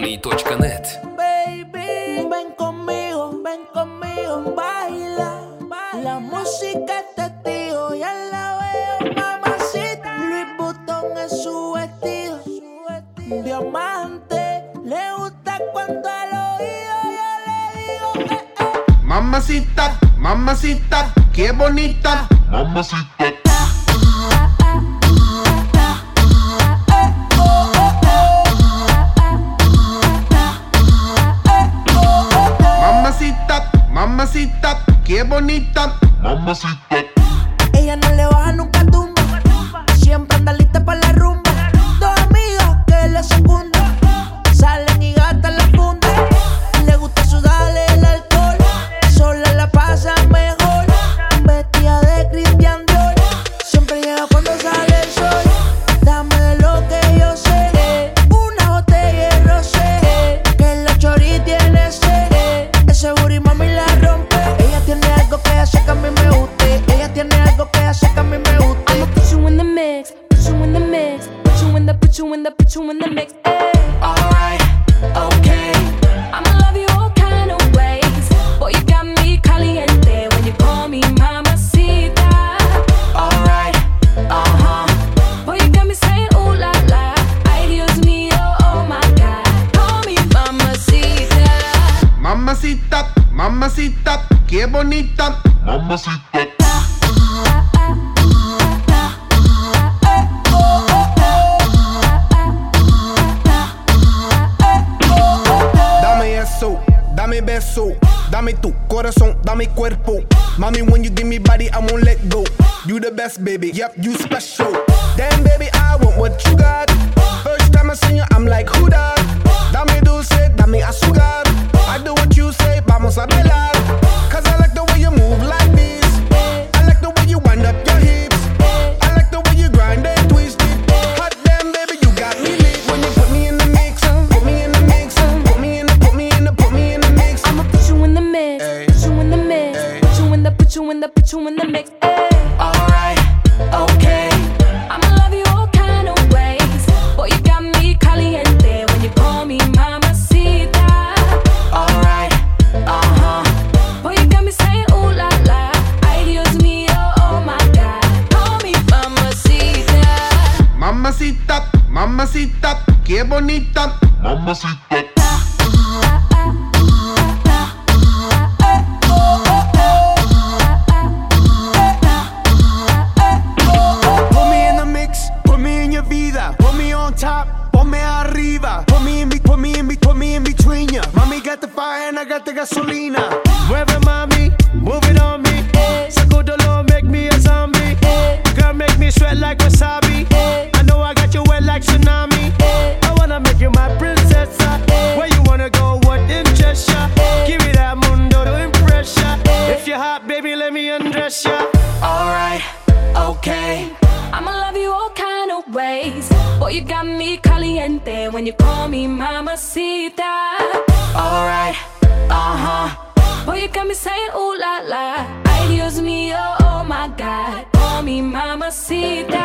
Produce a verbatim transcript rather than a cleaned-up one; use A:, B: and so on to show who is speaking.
A: Tony точка нет.
B: Baby, ven conmigo, ven conmigo, baila. La música es testigo, ya la veo, mamacita. Louis Vuitton es su vestido, diamante. Le gusta cuando al oído yo le digo, eh, eh.
C: Mamacita, mamacita, qué bonita. Mamacita. Mamacita, mamacita, qué bonita. Mamacita.
B: Ella no le baja nunca tumba, siempre anda lista para la rumba. Dos amigas que la secundan, salen y gastan la funda. Le gusta sudarle el alcohol, sola la pasa mejor. Vestida de Christian Dior, siempre llega cuando sale el sol. Dame de lo que yo sé, una botella de rosé, que la chori tiene sed. Ese booty mami la rompe. Ella tiene algo que hace que a mí me guste. Ella tiene algo que hace que a mí me guste.
D: I'ma put you in the mix, put you in the mix, put you in the, put you in the, put you in the mix. Ay.
B: Alright, okay.
D: I'ma love you all kind of ways. Boy, you got me caliente when you call me mamacita.
B: Alright, uh-huh.
D: Boy, you got me saying ooh la la. Ay, Dios mío, oh my God. Call me mamacita.
C: Mamacita, mamacita, qué bonita. Mamacita. Dame eso, dame beso, dame tu corazón, dame cuerpo. Mami, when you give me body, I won't let go. You the best, baby, yep, you special. Damn, baby, I want what you got. First time I seen you, I'm like, who that? Dame dulce, dame azúcar. I do what you say, vamos a bailar. Cause I like the way you move like this. I like the way you wind up your hips. I like the way you grind and twist it. Hot damn, baby, you got me lit. When you put me in the mix, put me in the mix, put me in the, put me in the, put me in the mix.
D: I'ma put you in the mix,
C: Ay.
D: put you in the mix,
C: Ay.
D: put you in the, put you in the, put you in the mix. Ay.
B: Alright, okay.
D: I'ma love you all kind of ways. Boy, you got me caliente when you call me mamacita.
B: Alright, uh-huh.
D: Boy, you got me saying ooh la la. Ay, Dios mío, oh my God. Call me mamacita.
C: Mamacita, mamacita, qué bonita. Mamacita. Put me in the mix, put me in your vida. Put me on top, ponme arriba. Put me in, be, put me in, be, put me in between ya. Mommy got the fire and I got the gasolina. Mueve mami, move it on me. Sacudolo, make me a zombie. Girl, make me sweat like wasabi. I know I got you wet like tsunami. I wanna make you my princess. Where you wanna go, what interests ya? Give me that mundo to impress ya. If you're hot, baby, let me undress ya.
B: Alright, okay.
D: I'ma love you all kind of ways. Boy, you got me caliente when you call me mamacita.
B: Alright, uh-huh.
D: Boy, you got me saying ooh la la. Ay, Dios mío, oh my God. Call me mamacita.